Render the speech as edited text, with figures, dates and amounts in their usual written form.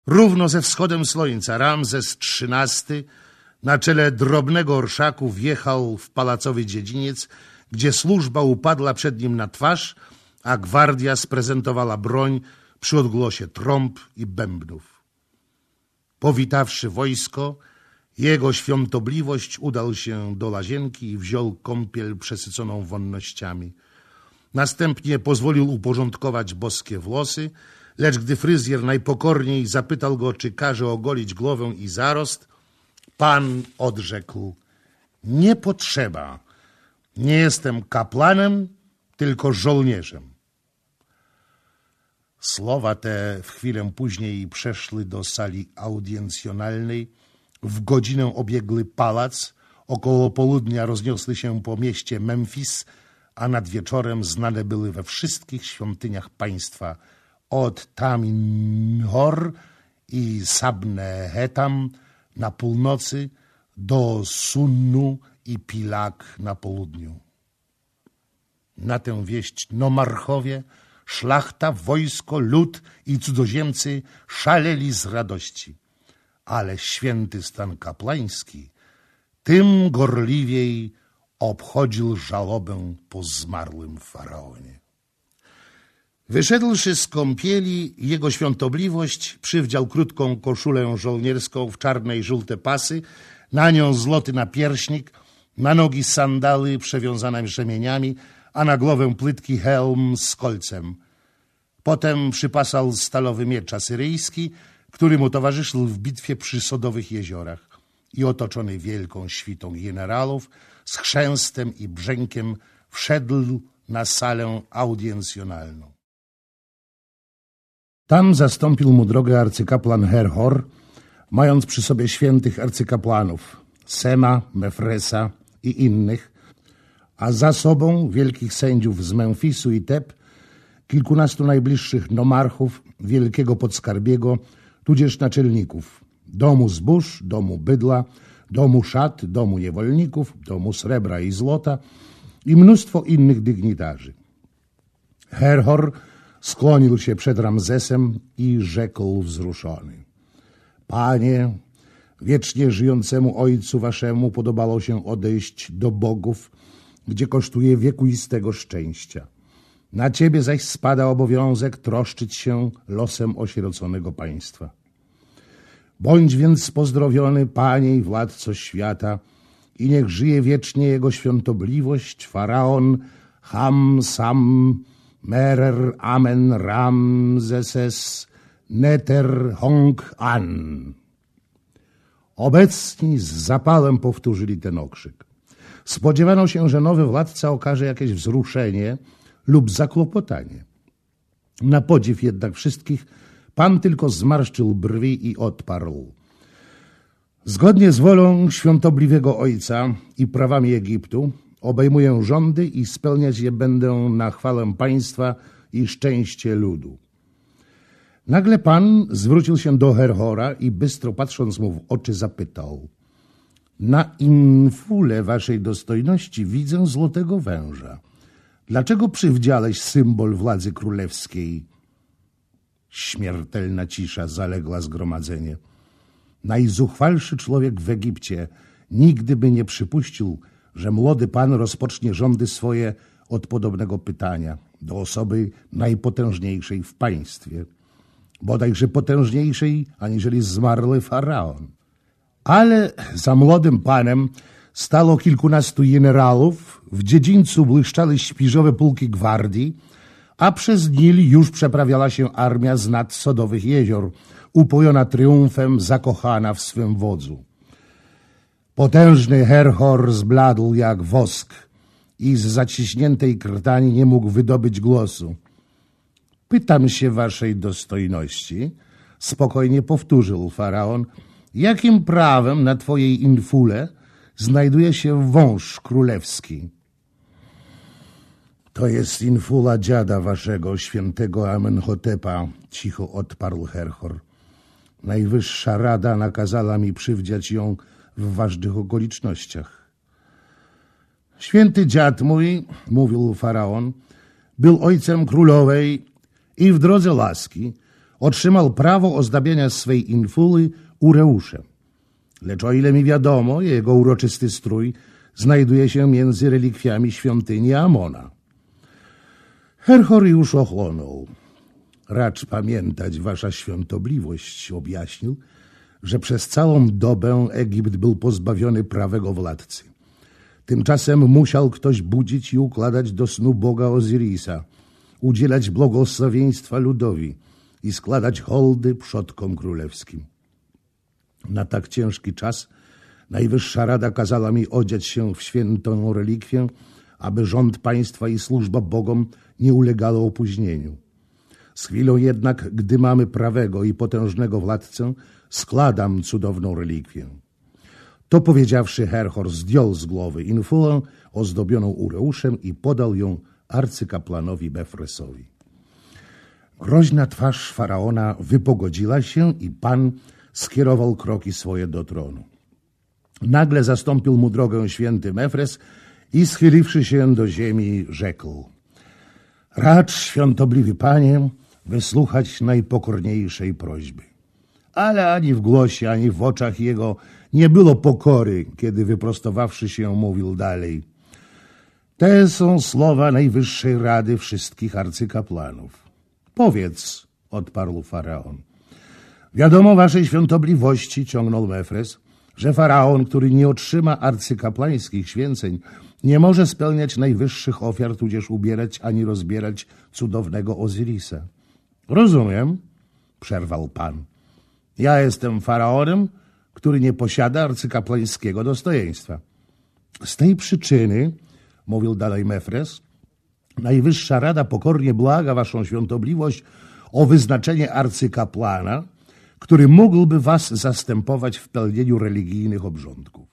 Równo ze wschodem słońca Ramzes XIII na czele drobnego orszaku wjechał w pałacowy dziedziniec, gdzie służba upadła przed nim na twarz, a gwardia sprezentowała broń przy odgłosie trąb i bębnów. Powitawszy wojsko, jego świątobliwość udał się do łazienki i wziął kąpiel przesyconą wonnościami. Następnie pozwolił uporządkować boskie włosy, lecz gdy fryzjer najpokorniej zapytał go, czy każe ogolić głowę i zarost, pan odrzekł: nie potrzeba, nie jestem kapłanem, tylko żołnierzem. Słowa te w chwilę później przeszły do sali audiencjonalnej. W godzinę obiegły pałac, około południa rozniosły się po mieście Memfis, a nad wieczorem znane były we wszystkich świątyniach państwa, od Tamin-Hor i Sabne-Hetam na północy do Sunnu i Pilak na południu. Na tę wieść nomarchowie, szlachta, wojsko, lud i cudzoziemcy szaleli z radości, ale święty stan kapłański tym gorliwiej obchodził żałobę po zmarłym faraonie. Wyszedłszy z kąpieli, jego świątobliwość przywdział krótką koszulę żołnierską w czarne i żółte pasy, na nią złoty napierśnik, na nogi sandały przewiązane rzemieniami, a na głowę płytki hełm z kolcem. Potem przypasał stalowy miecz asyryjski, który mu towarzyszył w bitwie przy Sodowych jeziorach, i otoczony wielką świtą generałów z chrzęstem i brzękiem wszedł na salę audiencjonalną. Tam zastąpił mu drogę arcykapłan Herhor, mając przy sobie świętych arcykapłanów Sema, Mefresa i innych, a za sobą wielkich sędziów z Memfisu i Teb, kilkunastu najbliższych nomarchów, wielkiego podskarbiego, tudzież naczelników domu zbóż, domu bydła, domu szat, domu niewolników, domu srebra i złota i mnóstwo innych dygnitarzy. Herhor skłonił się przed Ramzesem i rzekł wzruszony: Panie, wiecznie żyjącemu ojcu waszemu podobało się odejść do bogów, gdzie kosztuje wiekuistego szczęścia. Na ciebie zaś spada obowiązek troszczyć się losem osieroconego państwa. Bądź więc pozdrowiony, panie i władco świata, i niech żyje wiecznie jego świątobliwość, faraon Ham-Sam-Merer Amen Ramzeses Neter-Hong-An. Obecni z zapałem powtórzyli ten okrzyk. Spodziewano się, że nowy władca okaże jakieś wzruszenie lub zakłopotanie. Na podziw jednak wszystkich pan tylko zmarszczył brwi i odparł: Zgodnie z wolą świątobliwego ojca i prawami Egiptu obejmuję rządy i spełniać je będę na chwałę państwa i szczęście ludu. Nagle pan zwrócił się do Herhora i bystro patrząc mu w oczy zapytał: Na infule waszej dostojności widzę złotego węża. Dlaczego przywdziałeś symbol władzy królewskiej? Śmiertelna cisza zaległa zgromadzenie. Najzuchwalszy człowiek w Egipcie nigdy by nie przypuścił, że młody pan rozpocznie rządy swoje od podobnego pytania do osoby najpotężniejszej w państwie, bodajże potężniejszej aniżeli zmarły faraon. Ale za młodym panem stało kilkunastu generałów, w dziedzińcu błyszczały śpiżowe pułki gwardii, a przez Nil już przeprawiała się armia z nad Sodowych jezior, upojona triumfem, zakochana w swym wodzu. Potężny Herhor zbladł jak wosk i z zaciśniętej krtani nie mógł wydobyć głosu. Pytam się waszej dostojności, spokojnie powtórzył faraon, jakim prawem na twojej infule znajduje się wąż królewski? To jest infula dziada waszego, świętego Amenhotepa, cicho odparł Herhor. Najwyższa rada nakazała mi przywdziać ją w ważnych okolicznościach. Święty dziad mój, mówił faraon, był ojcem królowej i w drodze łaski otrzymał prawo ozdabiania swej infuly ureuszem. Lecz o ile mi wiadomo, jego uroczysty strój znajduje się między relikwiami świątyni Amona. Herhor już ochłonął. Racz pamiętać, wasza świątobliwość, objaśnił, że przez całą dobę Egipt był pozbawiony prawego władcy. Tymczasem musiał ktoś budzić i układać do snu Boga Ozirisa, udzielać błogosławieństwa ludowi i składać hołdy przodkom królewskim. Na tak ciężki czas Najwyższa Rada kazała mi odziać się w świętą relikwię, aby rząd państwa i służba Bogom nie ulegało opóźnieniu. Z chwilą jednak, gdy mamy prawego i potężnego władcę, składam cudowną relikwię. To powiedziawszy, Herhor zdjął z głowy infulę ozdobioną ureuszem i podał ją arcykaplanowi Mefresowi. Groźna twarz faraona wypogodziła się i Pan skierował kroki swoje do tronu. Nagle zastąpił mu drogę święty Mefres i schyliwszy się do ziemi, rzekł: racz, świątobliwy Panie, wysłuchać najpokorniejszej prośby. Ale ani w głosie, ani w oczach jego nie było pokory, kiedy wyprostowawszy się mówił dalej: te są słowa Najwyższej Rady wszystkich arcykapłanów. Powiedz, odparł faraon. Wiadomo waszej świątobliwości, ciągnął Mefres, że faraon, który nie otrzyma arcykapłańskich święceń, nie może spełniać najwyższych ofiar, tudzież ubierać ani rozbierać cudownego Ozirisa. Rozumiem, przerwał Pan. Ja jestem faraonem, który nie posiada arcykapłańskiego dostojeństwa. Z tej przyczyny, mówił dalej Mefres, Najwyższa Rada pokornie błaga waszą świątobliwość o wyznaczenie arcykapłana, który mógłby was zastępować w pełnieniu religijnych obrządków.